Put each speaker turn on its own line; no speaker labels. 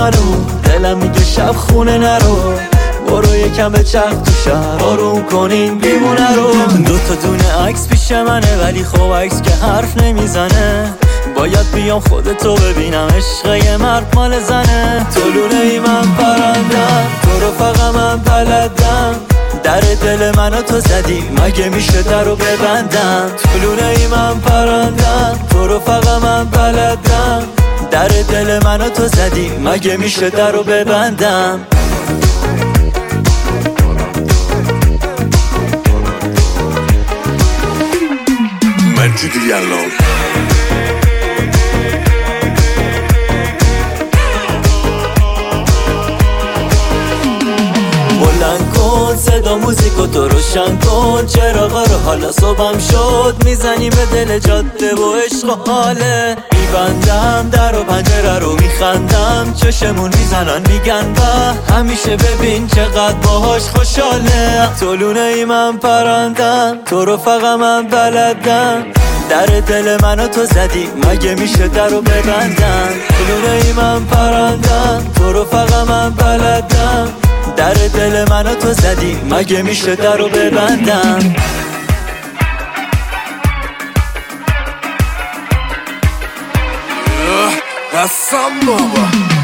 منو، دلم میگه شب خونه نرو، برو یکم به چرخ تو شهر آروم کنین بیمونه رو. دوتا دونه عکس پیش منه ولی خب عکس که حرف نمیزنه، باید بیام خودتو ببینم عشق یه مرد مال زنه. تو لونه ای من پرندم، تو رفقم من بلدم، در دل منو تو زدی مگه میشه درو ببندم. تو لونه ای من پرندم، تو رفقم من بلدم، در دل منو تو زدی مگه میشه درو ببندم.
Magic Yellow.
بلند کن صدا موزیکو تو روشن کن، چراغا رو حالا صبحم شد میزنی به دل جاده و عشق و حاله. میبندم در و پنجره رو میخندم، چشمون میزنن میگن به همیشه ببین چقدر باهاش خوشحاله. تو لونه ای من پرندم، تو رفقم من بلدم، در دل منو تو زدی مگه میشه درو ببندم. تو لونه ای من پرندم، تو رفقم من بلدم، در دل منو تو زدی مگه میشه درو ببندم.
Hassan Baba.